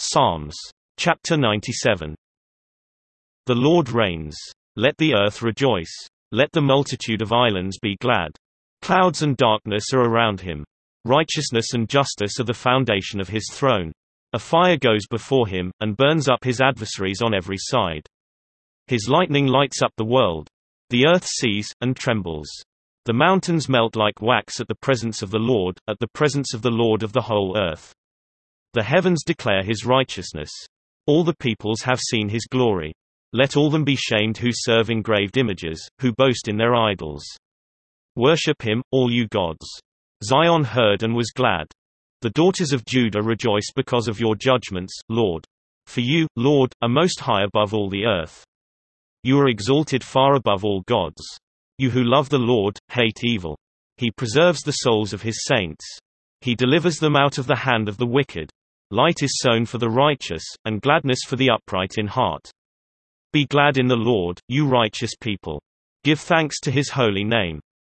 Psalms. Chapter 97. The Lord reigns. Let the earth rejoice. Let the multitude of islands be glad. Clouds and darkness are around him. Righteousness and justice are the foundation of his throne. A fire goes before him, and burns up his adversaries on every side. His lightning lights up the world. The earth sees, and trembles. The mountains melt like wax at the presence of the Lord, at the presence of the Lord of the whole earth. The heavens declare his righteousness. All the peoples have seen his glory. Let all them be shamed who serve engraved images, who boast in their idols. Worship him, all you gods. Zion heard and was glad. The daughters of Judah rejoice because of your judgments, Lord. For you, Lord, are most high above all the earth. You are exalted far above all gods. You who love the Lord, hate evil. He preserves the souls of his saints. He delivers them out of the hand of the wicked. Light is sown for the righteous, and gladness for the upright in heart. Be glad in the Lord, you righteous people. Give thanks to his holy name.